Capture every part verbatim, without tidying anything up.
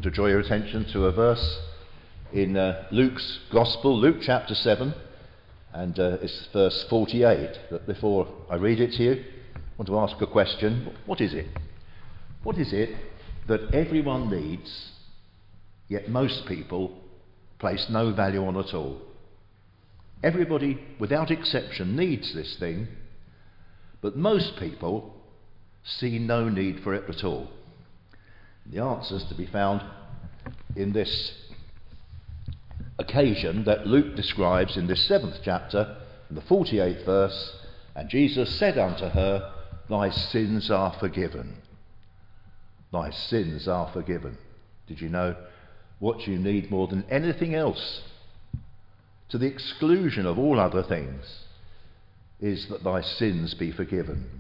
want to draw your attention to a verse in uh, Luke's Gospel, Luke chapter seven, and uh, it's verse forty-eight. But before I read it to you, I want to ask a question. What is it? What is it that everyone needs, yet most people place no value on at all? Everybody, without exception, needs this thing, but most people see no need for it at all. The answer is to be found in this occasion that Luke describes in this seventh chapter, in the forty-eighth verse. And Jesus said unto her, Thy sins are forgiven. Thy sins are forgiven. Did you know what you need more than anything else, to the exclusion of all other things, is that thy sins be forgiven?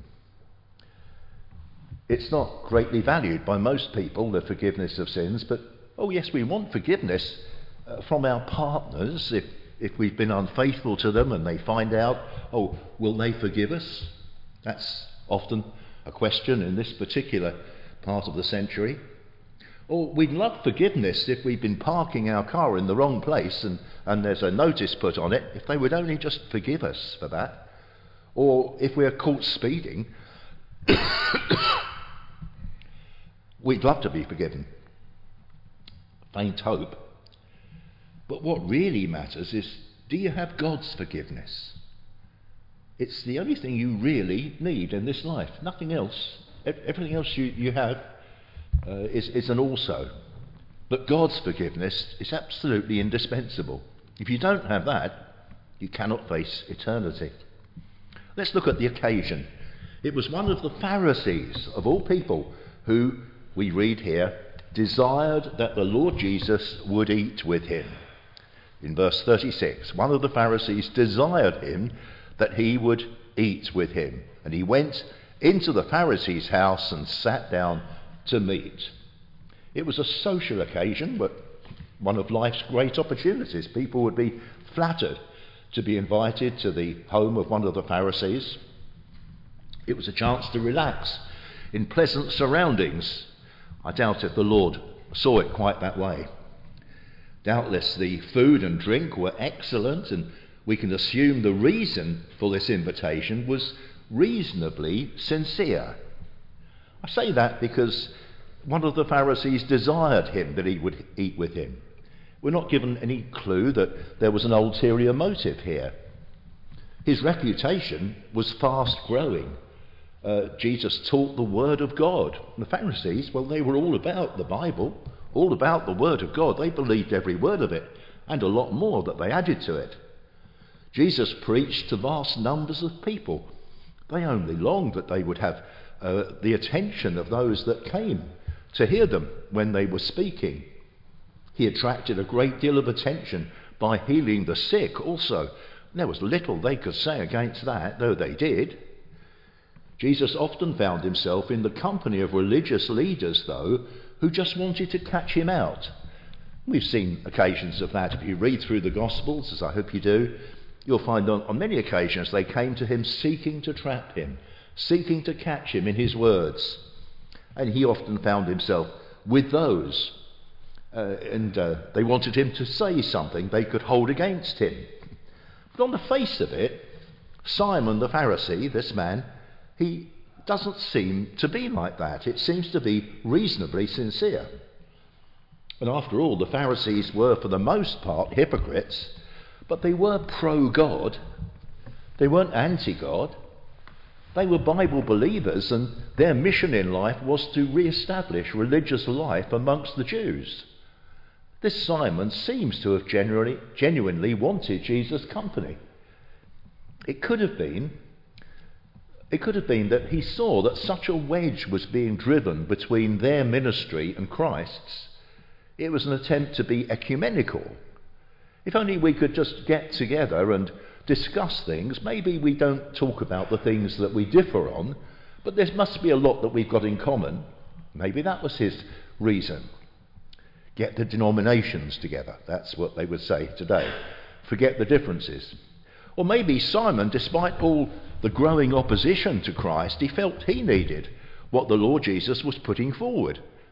It's not greatly valued by most people, the forgiveness of sins, but, oh yes, we want forgiveness uh, from our partners if, if we've been unfaithful to them and they find out, oh, will they forgive us? That's often a question in this particular part of the century. Or we'd love forgiveness if we've been parking our car in the wrong place and, and there's a notice put on it, if they would only just forgive us for that. Or if we're caught speeding, we'd love to be forgiven. Faint hope. But what really matters is, do you have God's forgiveness? It's the only thing you really need in this life. Nothing else. Everything else you, you have uh, is, is an also. But God's forgiveness is absolutely indispensable. If you don't have that, you cannot face eternity. Let's look at the occasion. It was one of the Pharisees, of all people, who, we read here, desired that the Lord Jesus would eat with him. In verse thirty-six, one of the Pharisees desired him that he would eat with him. And he went into the Pharisee's house and sat down to meat. It was a social occasion, but one of life's great opportunities. People would be flattered to be invited to the home of one of the Pharisees. It was a chance to relax in pleasant surroundings. I doubt if the Lord saw it quite that way. Doubtless the food and drink were excellent, and we can assume the reason for this invitation was reasonably sincere. I say that because one of the Pharisees desired him that he would eat with him. We're not given any clue that there was an ulterior motive here. His reputation was fast growing. Uh, Jesus taught the Word of God. And the Pharisees, well, they were all about the Bible, all about the Word of God. They believed every word of it, and a lot more that they added to it. Jesus preached to vast numbers of people. They only longed that they would have uh, the attention of those that came to hear them when they were speaking. He attracted a great deal of attention by healing the sick also. There was little they could say against that, though they did. Jesus often found himself in the company of religious leaders, though, who just wanted to catch him out. We've seen occasions of that. If you read through the Gospels, as I hope you do, you'll find on, on many occasions they came to him seeking to trap him, seeking to catch him in his words. And he often found himself with those, uh, and uh, they wanted him to say something they could hold against him. But on the face of it, Simon the Pharisee, this man, he doesn't seem to be like that. It seems to be reasonably sincere. And after all, the Pharisees were for the most part hypocrites, but they were pro-God. They weren't anti-God. They were Bible believers, and their mission in life was to re-establish religious life amongst the Jews. This Simon seems to have genuinely, genuinely wanted Jesus' company. It could have been It could have been that he saw that such a wedge was being driven between their ministry and Christ's. It was an attempt to be ecumenical. If only we could just get together and discuss things. Maybe we don't talk about the things that we differ on, but there must be a lot that we've got in common. Maybe that was his reason. Get the denominations together. That's what they would say today. Forget the differences. Or maybe Simon, despite all the growing opposition to Christ, he felt he needed what the Lord Jesus was putting forward.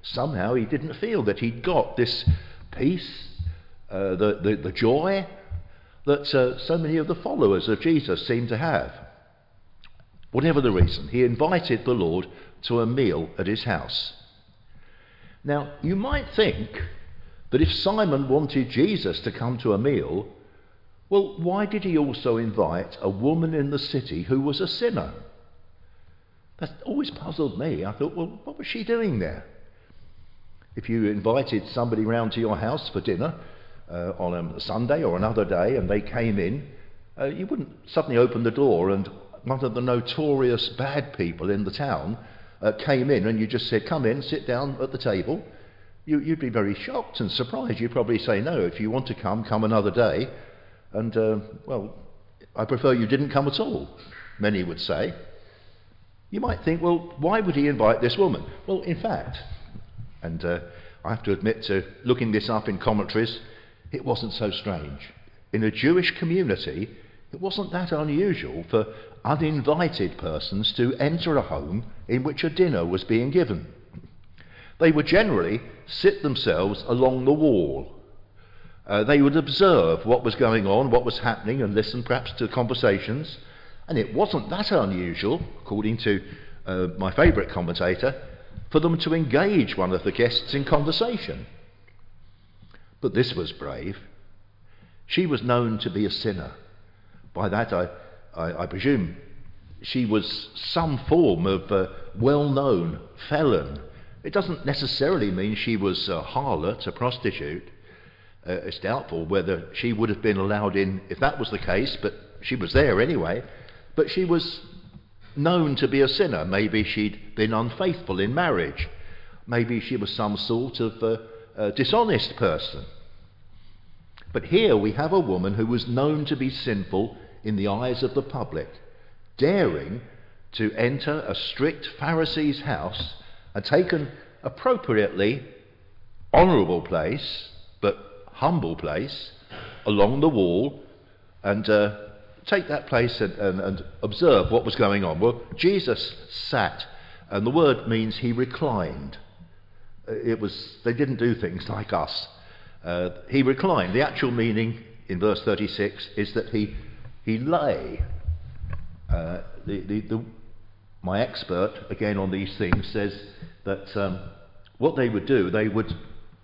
Somehow he didn't feel that he'd got this peace, uh, the, the, the joy that uh, so many of the followers of Jesus seem to have. Whatever the reason, he invited the Lord to a meal at his house. Now, you might think that if Simon wanted Jesus to come to a meal, well, why did he also invite a woman in the city who was a sinner? That always puzzled me. I thought, well, what was she doing there? If you invited somebody round to your house for dinner uh, on a Sunday or another day and they came in, uh, you wouldn't suddenly open the door and one of the notorious bad people in the town uh, came in and you just said, come in, sit down at the table. You, you'd be very shocked and surprised. You'd probably say, no, if you want to come, come another day. And, uh, well, I prefer you didn't come at all, many would say. You might think, well, why would he invite this woman? Well, in fact, and uh, I have to admit to looking this up in commentaries, it wasn't so strange. In a Jewish community, it wasn't that unusual for uninvited persons to enter a home in which a dinner was being given. They would generally sit themselves along the wall. Uh, they would observe what was going on, what was happening, and listen perhaps to conversations. And it wasn't that unusual, according to uh, my favourite commentator, for them to engage one of the guests in conversation. But this was brave. She was known to be a sinner. By that I, I, I presume she was some form of uh, well-known felon. It doesn't necessarily mean she was a harlot, a prostitute. Uh, it's doubtful whether she would have been allowed in if that was the case, but she was there anyway. But she was known to be a sinner. Maybe she'd been unfaithful in marriage. Maybe she was some sort of uh, uh, dishonest person. But here we have a woman who was known to be sinful in the eyes of the public, daring to enter a strict Pharisee's house and take an appropriately honourable place, but humble place, along the wall, and uh, take that place and, and, and observe what was going on. Well, Jesus sat, and the word means he reclined. It was, they didn't do things like us. Uh, he reclined. The actual meaning in verse thirty-six is that he he lay. Uh, the, the, the, my expert, again on these things, says that um, what they would do, they would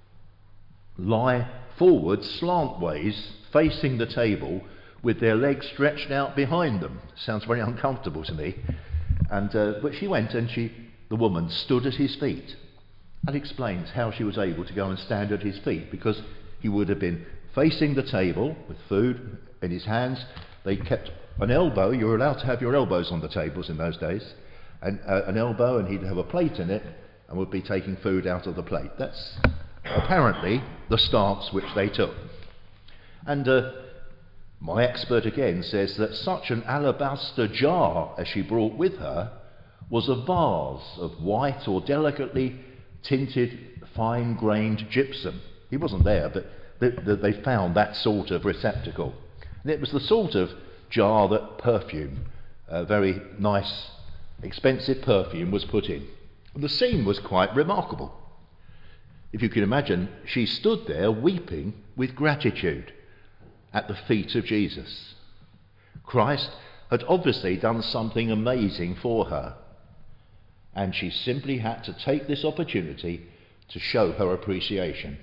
lie forward slantways, facing the table, with their legs stretched out behind them. Sounds very uncomfortable to me. And uh, but she went and she, the woman, stood at his feet. That explains how she was able to go and stand at his feet, because he would have been facing the table with food in his hands. They kept an elbow. You were allowed to have your elbows on the tables in those days, and uh, an elbow, and he'd have a plate in it, and would be taking food out of the plate. That's apparently the stance which they took. And uh, my expert again says that such an alabaster jar as she brought with her was a vase of white or delicately tinted fine-grained gypsum. He wasn't there, but they, they found that sort of receptacle. And it was the sort of jar that perfume, a very nice, expensive perfume, was put in. And the scene was quite remarkable. If you can imagine, she stood there weeping with gratitude at the feet of Jesus. Christ had obviously done something amazing for her, and she simply had to take this opportunity to show her appreciation.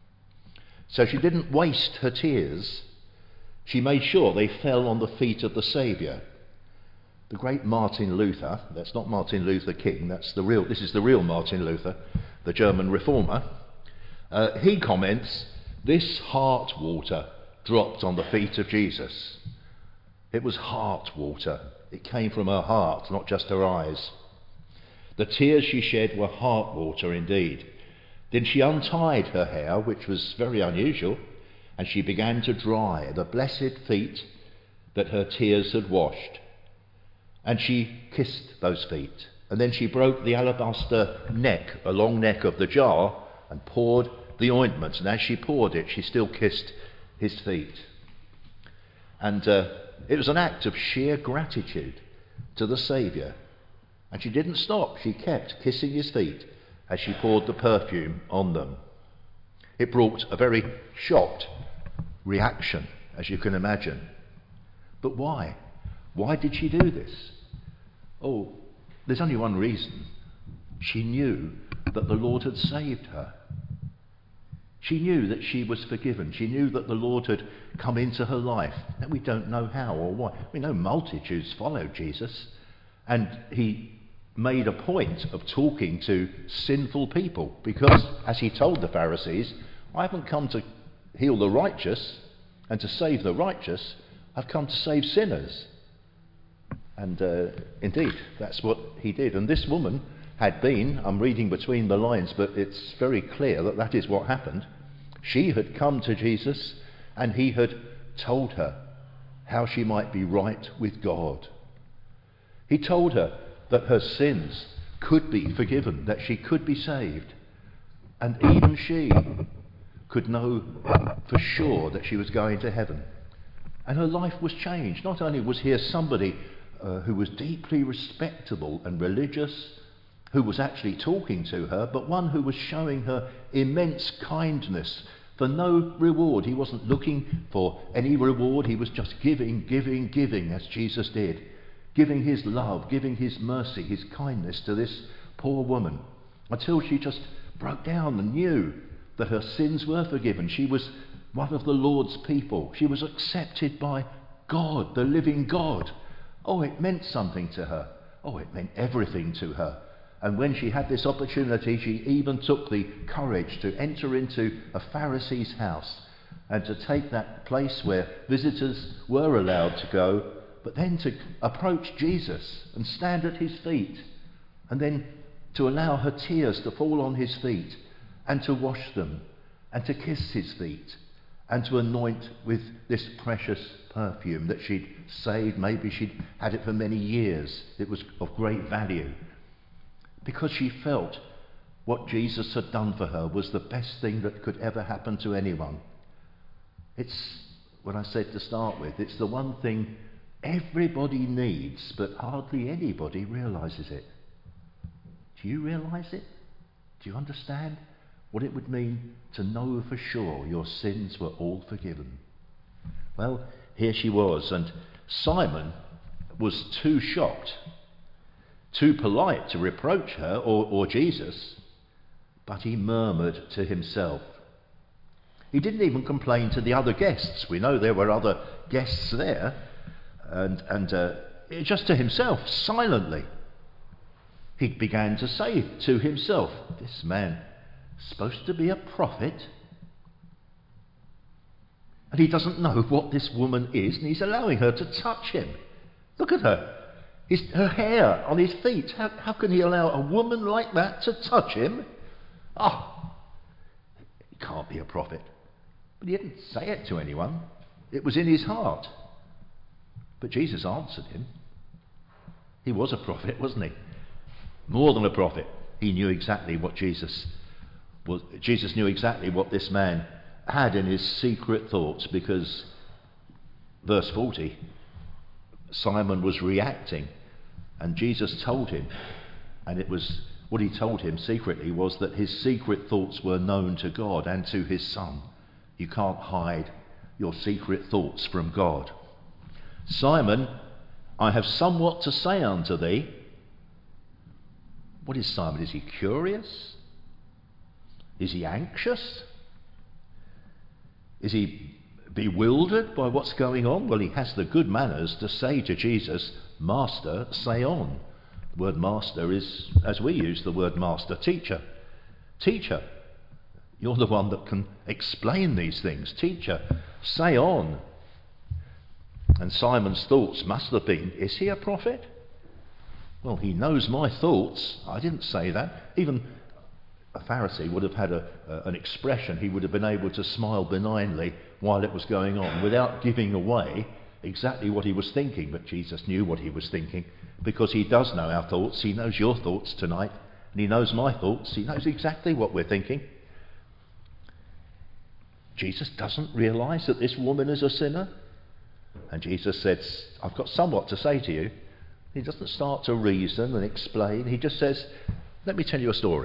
So she didn't waste her tears. She made sure they fell on the feet of the Saviour. The great Martin Luther, that's not Martin Luther King, that's the real, this is the real Martin Luther, the German reformer, uh, he comments, this heart water dropped on the feet of Jesus. It was heart water. It came from her heart, not just her eyes. The tears she shed were heart water indeed. Then she untied her hair, which was very unusual, and she began to dry the blessed feet that her tears had washed. And she kissed those feet. And then she broke the alabaster neck, the long neck of the jar, and poured the ointment. And as she poured it, she still kissed his feet. And uh, it was an act of sheer gratitude to the Saviour. And she didn't stop. She kept kissing his feet as she poured the perfume on them. It brought a very shocked reaction, as you can imagine. But why? Why did she do this? Oh, there's only one reason. She knew that the Lord had saved her. She knew that she was forgiven. She knew that the Lord had come into her life. And we don't know how or why. We know multitudes followed Jesus. And he made a point of talking to sinful people. Because, as he told the Pharisees, I haven't come to heal the righteous and to save the righteous. I've come to save sinners. And uh, indeed, that's what he did. And this woman had been, I'm reading between the lines, but it's very clear that that is what happened. She had come to Jesus and he had told her how she might be right with God. He told her that her sins could be forgiven, that she could be saved. And even she could know for sure that she was going to heaven. And her life was changed. Not only was here somebody uh, who was deeply respectable and religious, who was actually talking to her, but one who was showing her immense kindness for no reward. He wasn't looking for any reward. He was just giving, giving, giving, as Jesus did. Giving his love, giving his mercy, his kindness to this poor woman, until she just broke down and knew that her sins were forgiven. She was one of the Lord's people. She was accepted by God, the living God. Oh, it meant something to her. Oh, it meant everything to her. And when she had this opportunity, she even took the courage to enter into a Pharisee's house and to take that place where visitors were allowed to go, but then to approach Jesus and stand at his feet, and then to allow her tears to fall on his feet and to wash them and to kiss his feet and to anoint with this precious perfume that she'd saved. Maybe she'd had it for many years. It was of great value. Because she felt what Jesus had done for her was the best thing that could ever happen to anyone. It's what I said to start with. It's the one thing everybody needs, but hardly anybody realises it. Do you realise it? Do you understand what it would mean to know for sure your sins were all forgiven? Well, here she was, and Simon was too shocked, too polite to reproach her or, or Jesus, but he murmured to himself. He didn't even complain to the other guests. We know there were other guests there, and, and uh, just to himself, silently, he began to say to himself, this man is supposed to be a prophet, and he doesn't know what this woman is, and he's allowing her to touch him. Look at her. His, her hair on his feet. How, how can he allow a woman like that to touch him? Oh, he can't be a prophet. But he didn't say it to anyone. It was in his heart. But Jesus answered him. He was a prophet, wasn't he? More than a prophet. He knew exactly what Jesus was. Jesus knew exactly what this man had in his secret thoughts, because verse forty, Simon was reacting, and Jesus told him, and it was what he told him secretly was that his secret thoughts were known to God and to his Son. You can't hide your secret thoughts from God. Simon, I have somewhat to say unto thee. What is Simon? Is he curious? Is he anxious? Is he bewildered by what's going on? Well, he has the good manners to say to Jesus, Master, say on. The word master is, as we use the word master, teacher. Teacher, you're the one that can explain these things. Teacher, say on. And Simon's thoughts must have been, is he a prophet? Well, he knows my thoughts. I didn't say that. Even a Pharisee would have had a, uh, an expression. He would have been able to smile benignly while it was going on without giving away exactly what he was thinking. But Jesus knew what he was thinking, because he does know our thoughts. He knows your thoughts tonight, and he knows my thoughts. He knows exactly what we're thinking. Jesus doesn't realise that this woman is a sinner. And Jesus says, I've got somewhat to say to you. He doesn't start to reason and explain. He just says, let me tell you a story.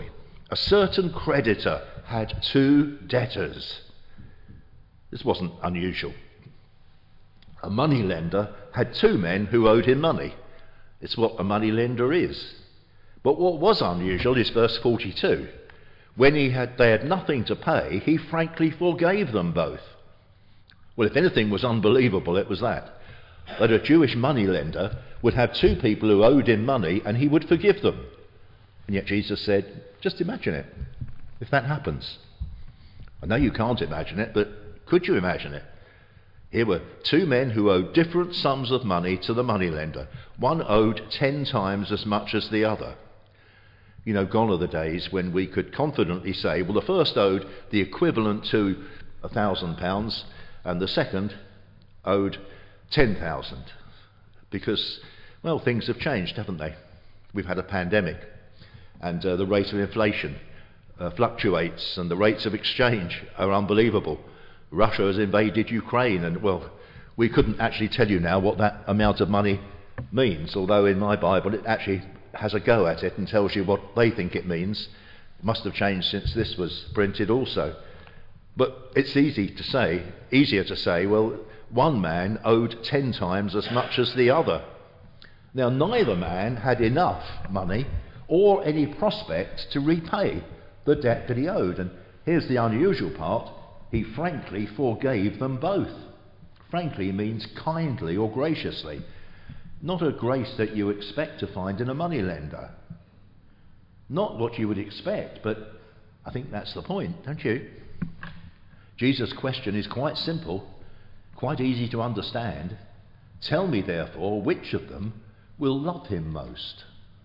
A certain creditor had two debtors. This wasn't unusual. A moneylender had two men who owed him money. It's what a moneylender is. But what was unusual is verse forty-two. When he had, they had nothing to pay, he frankly forgave them both. Well, if anything was unbelievable, it was that. That a Jewish moneylender would have two people who owed him money and he would forgive them. And yet Jesus said, just imagine it, if that happens. I know you can't imagine it, but could you imagine it? Here were two men who owed different sums of money to the moneylender. One owed ten times as much as the other. You know, gone are the days when we could confidently say, well, the first owed the equivalent to a thousand pounds and the second owed ten thousand. Because, well, things have changed, haven't they? We've had a pandemic and uh, the rate of inflation uh, fluctuates and the rates of exchange are unbelievable. Russia has invaded Ukraine and, well, we couldn't actually tell you now what that amount of money means, although in my Bible it actually has a go at it and tells you what they think it means. It must have changed since this was printed also. But it's easy to say, easier to say, well, one man owed ten times as much as the other. Now, neither man had enough money or any prospect to repay the debt that he owed. And here's the unusual part. He frankly forgave them both. Frankly means kindly or graciously. Not a grace that you expect to find in a moneylender. Not what you would expect, but I think that's the point, don't you? Jesus' question is quite simple, quite easy to understand. Tell me, therefore, which of them will love him most?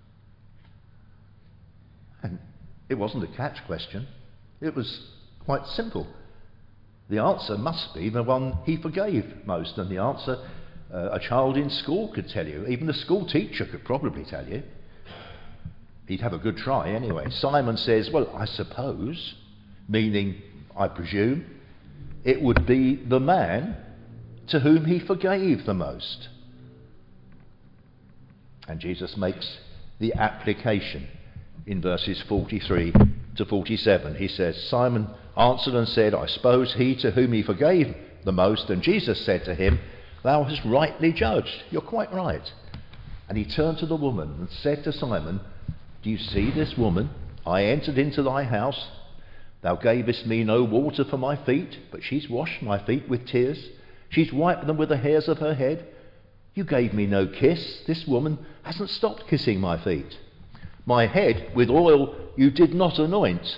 And it wasn't a catch question. It was quite simple. The answer must be the one he forgave most, and the answer uh, a child in school could tell you. Even the school teacher could probably tell you. He'd have a good try anyway. Simon says, well, I suppose, meaning, I presume, it would be the man to whom he forgave the most. And Jesus makes the application in verses forty-three to forty-seven. He says, Simon answered and said, I suppose he to whom he forgave the most. And Jesus said to him, thou hast rightly judged. You're quite right. And he turned to the woman and said to Simon, do you see this woman? I entered into thy house. Thou gavest me no water for my feet, but she's washed my feet with tears. She's wiped them with the hairs of her head. You gave me no kiss. This woman hasn't stopped kissing my feet. My head with oil you did not anoint.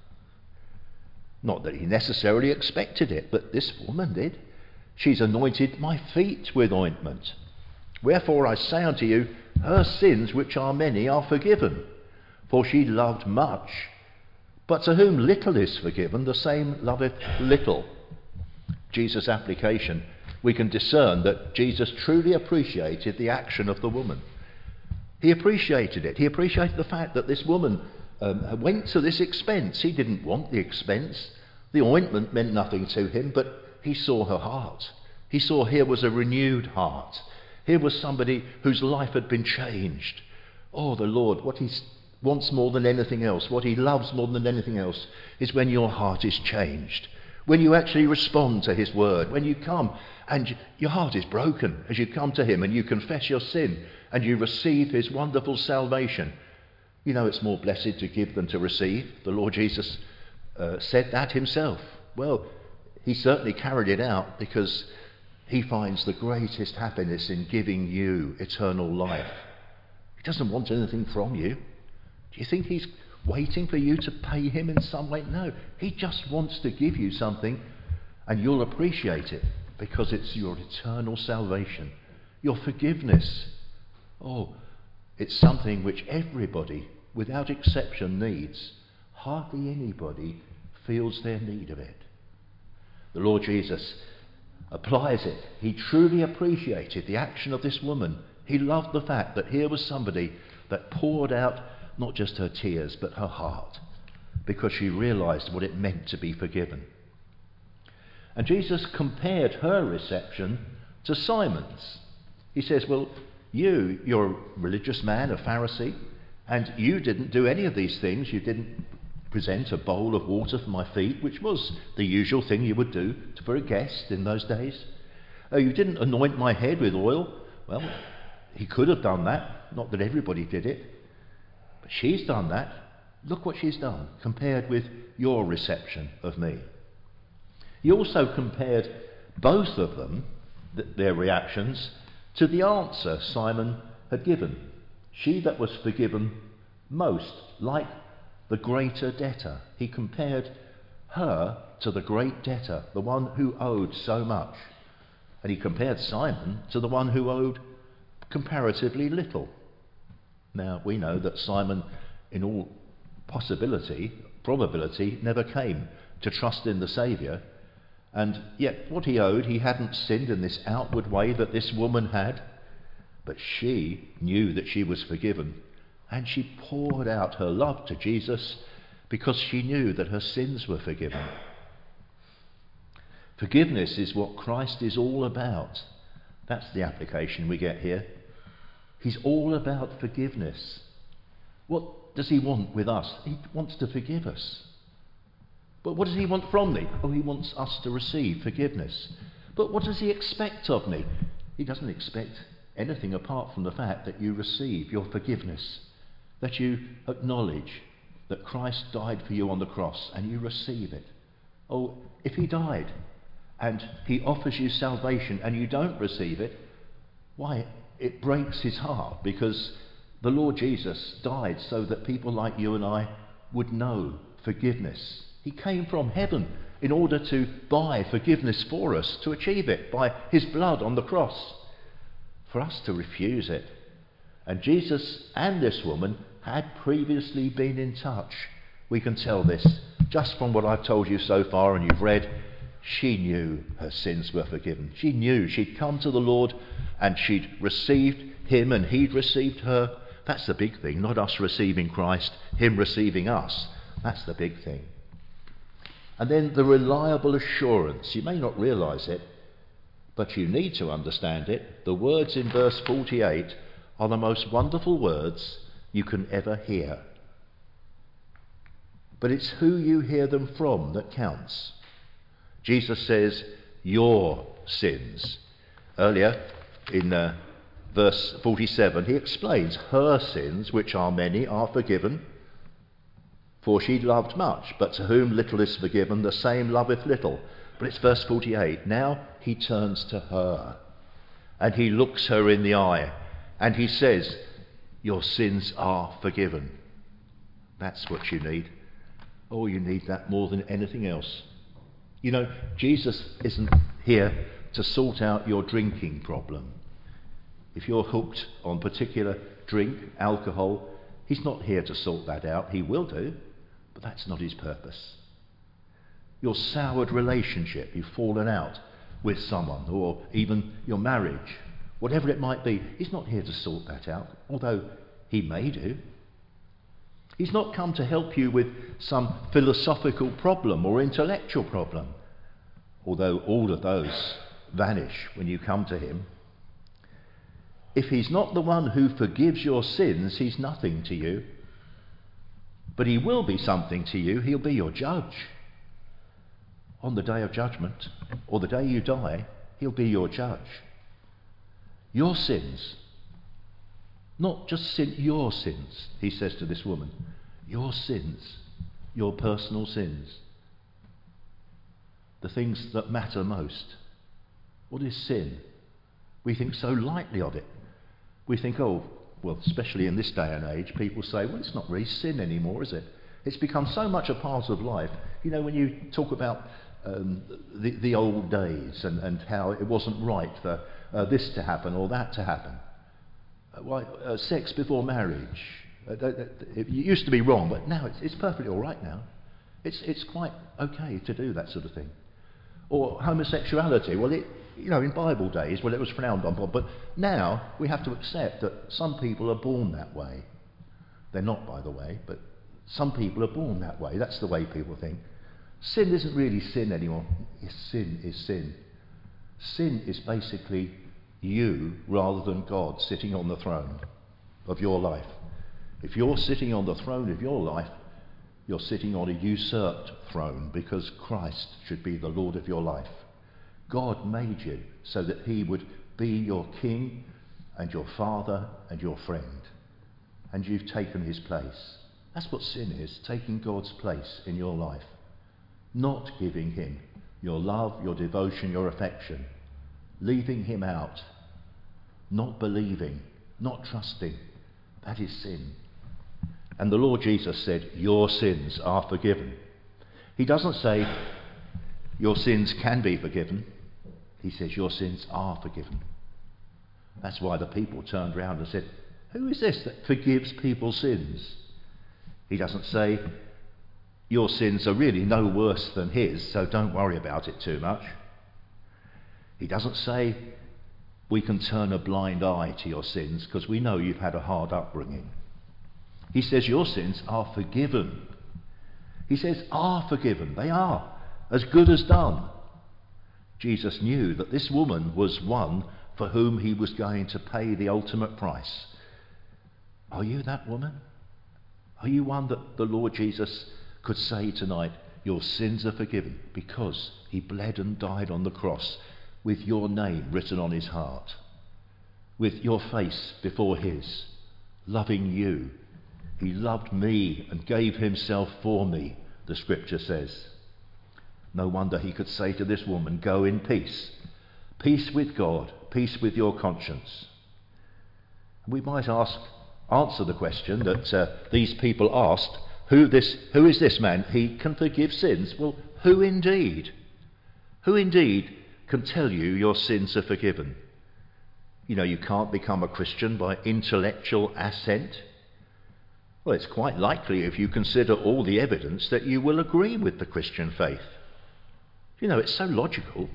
Not that he necessarily expected it, but this woman did. She's anointed my feet with ointment. Wherefore I say unto you, her sins, which are many, are forgiven. For she loved much. But to whom little is forgiven, the same loveth little. Jesus' application, we can discern that Jesus truly appreciated the action of the woman. He appreciated it. He appreciated the fact that this woman um, went to this expense. He didn't want the expense. The ointment meant nothing to him, but he saw her heart. He saw here was a renewed heart. Here was somebody whose life had been changed. Oh, the Lord, what he wants more than anything else, what he loves more than anything else, is when your heart is changed. When you actually respond to his word. When you come and your heart is broken as you come to him and you confess your sin and you receive his wonderful salvation. You know, it's more blessed to give than to receive. The Lord Jesus uh, said that himself. Well, he certainly carried it out because he finds the greatest happiness in giving you eternal life. He doesn't want anything from you. Do you think he's waiting for you to pay him in some way? No, he just wants to give you something and you'll appreciate it because it's your eternal salvation, your forgiveness. Oh, it's something which everybody, without exception, needs. Hardly anybody feels their need of it. The Lord Jesus applies it. He truly appreciated the action of this woman. He loved the fact that here was somebody that poured out not just her tears, but her heart, because she realized what it meant to be forgiven. And Jesus compared her reception to Simon's. He says, well, you, you're a religious man, a Pharisee, and you didn't do any of these things. You didn't present a bowl of water for my feet, which was the usual thing you would do for a guest in those days. Uh, you didn't anoint my head with oil. Well, he could have done that. Not that everybody did it. But she's done that. Look what she's done compared with your reception of me. He also compared both of them, th- their reactions, to the answer Simon had given. She that was forgiven most, like the greater debtor. He compared her to the great debtor, the one who owed so much. And he compared Simon to the one who owed comparatively little. Now, we know that Simon, in all possibility, probability, never came to trust in the Saviour. And yet what he owed, he hadn't sinned in this outward way that this woman had. But she knew that she was forgiven. And she poured out her love to Jesus because she knew that her sins were forgiven. Forgiveness is what Christ is all about. That's the application we get here. He's all about forgiveness. What does he want with us? He wants to forgive us. But what does he want from me? Oh, he wants us to receive forgiveness. But what does he expect of me? He doesn't expect anything apart from the fact that you receive your forgiveness, that you acknowledge that Christ died for you on the cross and you receive it. Oh, if he died and he offers you salvation and you don't receive it, why, it breaks his heart, because the Lord Jesus died so that people like you and I would know forgiveness. He came from heaven in order to buy forgiveness for us, to achieve it by his blood on the cross. For us to refuse it. And Jesus and this woman had previously been in touch. We can tell this just from what I've told you so far and you've read. She knew her sins were forgiven. She knew she'd come to the Lord and she'd received him and he'd received her. That's the big thing, not us receiving Christ, him receiving us. That's the big thing. And then the reliable assurance. You may not realise it, but you need to understand it. The words in verse forty-eight are the most wonderful words you can ever hear. But it's who you hear them from that counts. Jesus says, your sins. Earlier in uh, verse forty-seven, he explains her sins, which are many, are forgiven. For she loved much, but to whom little is forgiven, the same loveth little. But it's verse forty-eight. Now he turns to her and he looks her in the eye and he says, your sins are forgiven. That's what you need. Oh, you need that more than anything else. You know, Jesus isn't here to sort out your drinking problem. If you're hooked on particular drink, alcohol, he's not here to sort that out. He will do, but that's not his purpose. Your soured relationship, you've fallen out with someone, or even your marriage, whatever it might be, he's not here to sort that out, although he may do. He's not come to help you with some philosophical problem or intellectual problem, although all of those vanish when you come to him. If he's not the one who forgives your sins, he's nothing to you. But he will be something to you. He'll be your judge. On the day of judgment, or the day you die, he'll be your judge. Your sins, not just sin, your sins, he says to this woman. Your sins, your personal sins. The things that matter most. What is sin? We think so lightly of it. We think, oh, well, especially in this day and age, people say, well, it's not really sin anymore, is it? It's become so much a part of life. You know, when you talk about um, the, the old days and, and how it wasn't right for uh, this to happen or that to happen. Uh, why, uh, sex before marriage. Uh, th- th- it used to be wrong, but now it's, it's perfectly all right now. It's, it's quite okay to do that sort of thing. Or homosexuality. Well, it, you know, in Bible days, well, it was frowned on, but now we have to accept that some people are born that way. They're not, by the way, but some people are born that way. That's the way people think. Sin isn't really sin anymore. Yes, sin is sin. Sin is basically you rather than God sitting on the throne of your life. If you're sitting on the throne of your life, you're sitting on a usurped throne because Christ should be the Lord of your life. God made you so that he would be your king and your father and your friend. And you've taken his place. That's what sin is, taking God's place in your life. Not giving him your love, your devotion, your affection. Leaving him out. Not believing. Not trusting. That is sin. And the Lord Jesus said, your sins are forgiven. He doesn't say, your sins can be forgiven. He says, your sins are forgiven. That's why the people turned round and said, who is this that forgives people's sins? He doesn't say, your sins are really no worse than his, so don't worry about it too much. He doesn't say, we can turn a blind eye to your sins because we know you've had a hard upbringing. He says, your sins are forgiven. He says, are forgiven. They are. As good as done. Jesus knew that this woman was one for whom he was going to pay the ultimate price. Are you that woman? Are you one that the Lord Jesus could say tonight, your sins are forgiven because he bled and died on the cross with your name written on his heart, with your face before his, loving you. He loved me and gave himself for me, the scripture says. No wonder he could say to this woman, go in peace. Peace with God, peace with your conscience. We might ask, answer the question that uh, these people asked, who this, who is this man? He can forgive sins. Well, who indeed? Who indeed can tell you your sins are forgiven? You know, you can't become a Christian by intellectual assent. Well, it's quite likely, if you consider all the evidence, that you will agree with the Christian faith. You know, it's so logical.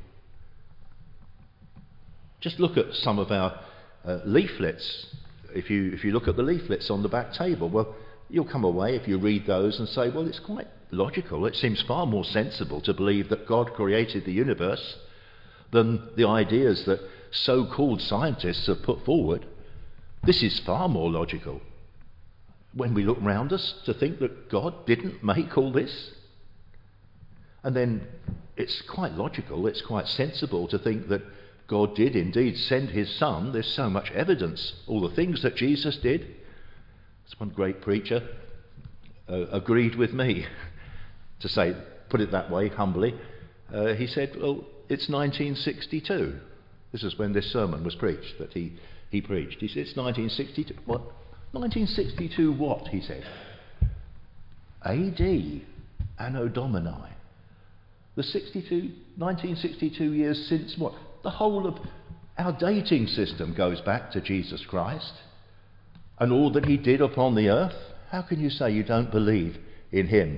Just look at some of our uh, leaflets. If you if you look at the leaflets on the back table, well, you'll come away if you read those and say, well, it's quite logical. It seems far more sensible to believe that God created the universe than the ideas that so-called scientists have put forward. This is far more logical. When we look round us, to think that God didn't make all this. And then it's quite logical, it's quite sensible to think that God did indeed send his son. There's so much evidence, all the things that Jesus did. As one great preacher uh, agreed with me, to say, put it that way, humbly. Uh, he said, well, it's nineteen sixty-two. This is when this sermon was preached, that he, he preached. He said, it's nineteen sixty-two. What? nineteen sixty-two what, he said? A D, Anno Domini. The sixty-two, nineteen sixty-two years since what? The whole of our dating system goes back to Jesus Christ and all that he did upon the earth. How can you say you don't believe in him?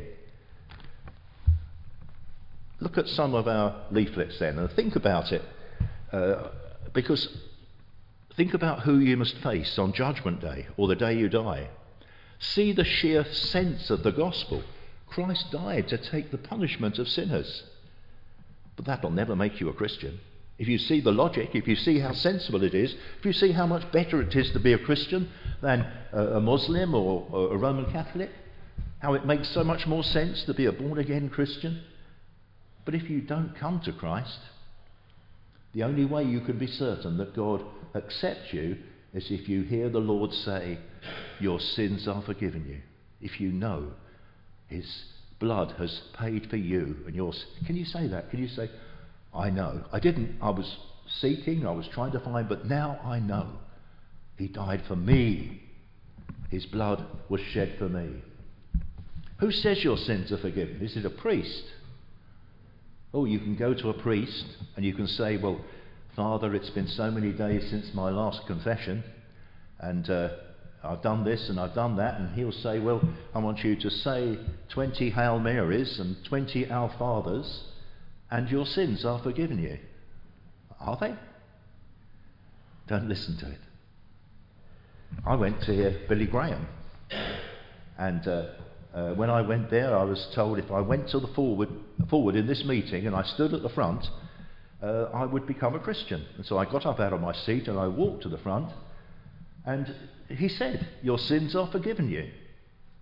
Look at some of our leaflets then and think about it. Uh, because think about who you must face on Judgment Day or the day you die. See the sheer sense of the gospel. Christ died to take the punishment of sinners. But that'll never make you a Christian. If you see the logic, if you see how sensible it is, if you see how much better it is to be a Christian than a, a Muslim or, or a Roman Catholic, how it makes so much more sense to be a born-again Christian. But if you don't come to Christ, the only way you can be certain that God accepts you is if you hear the Lord say, your sins are forgiven you. If you know his blood has paid for you and yours. Can you say that? Can you say, I know. I didn't. I was seeking, I was trying to find, but now I know. He died for me. His blood was shed for me. Who says your sins are forgiven? Is it a priest? Oh, you can go to a priest and you can say, well, Father, it's been so many days since my last confession, and uh, I've done this and I've done that, and he'll say, well, I want you to say twenty Hail Marys and twenty Our Fathers, and your sins are forgiven you. Are they? Don't listen to it. I went to hear Billy Graham, and uh, uh, when I went there, I was told if I went to the forward, forward in this meeting and I stood at the front, uh, I would become a Christian. And so I got up out of my seat and I walked to the front, and he said, your sins are forgiven you.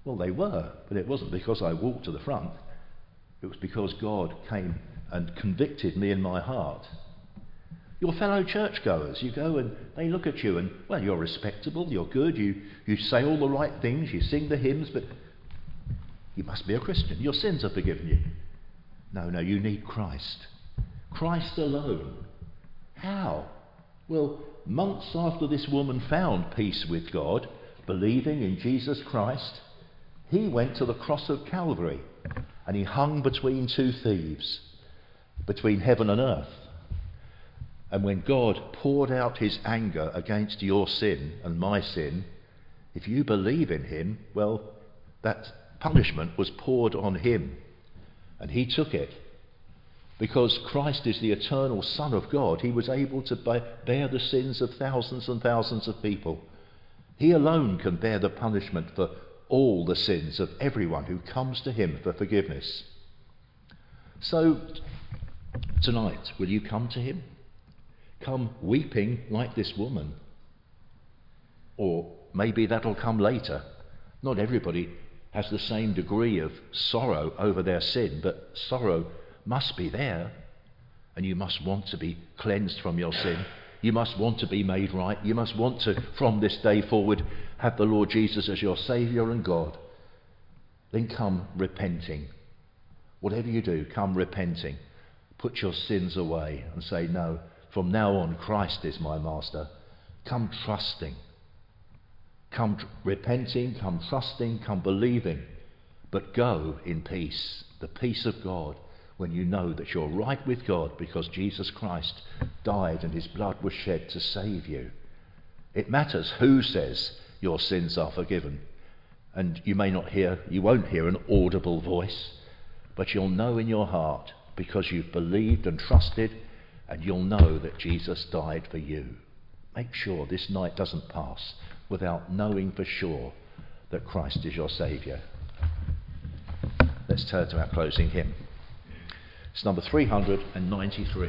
Well, they were, but it wasn't because I walked to the front. It was because God came and convicted me in my heart. Your fellow churchgoers, you go and they look at you and, well, you're respectable, you're good, you, you say all the right things, you sing the hymns, but you must be a Christian. Your sins are forgiven you. No, no, you need Christ. Christ alone. How? Well, months after this woman found peace with God, believing in Jesus Christ, he went to the cross of Calvary and he hung between two thieves, between heaven and earth. And when God poured out his anger against your sin and my sin, if you believe in him, well, that punishment was poured on him. And he took it. Because Christ is the eternal Son of God, he was able to bear the sins of thousands and thousands of people. He alone can bear the punishment for all the sins of everyone who comes to him for forgiveness. So, tonight, will you come to him? Come weeping like this woman. Or maybe that'll come later. Not everybody has the same degree of sorrow over their sin, but sorrow must be there. And you must want to be cleansed from your sin. You must want to be made right. You must want to, from this day forward, have the Lord Jesus as your Saviour and God. Then come repenting. Whatever you do, come repenting. Put your sins away and say, no, from now on, Christ is my master. Come trusting. Come tr- repenting, come trusting, come believing. But go in peace, the peace of God, when you know that you're right with God because Jesus Christ died and his blood was shed to save you. It matters who says your sins are forgiven. And you may not hear, you won't hear an audible voice, but you'll know in your heart because you've believed and trusted, and you'll know that Jesus died for you. Make sure this night doesn't pass without knowing for sure that Christ is your Saviour. Let's turn to our closing hymn. It's number three hundred ninety-three.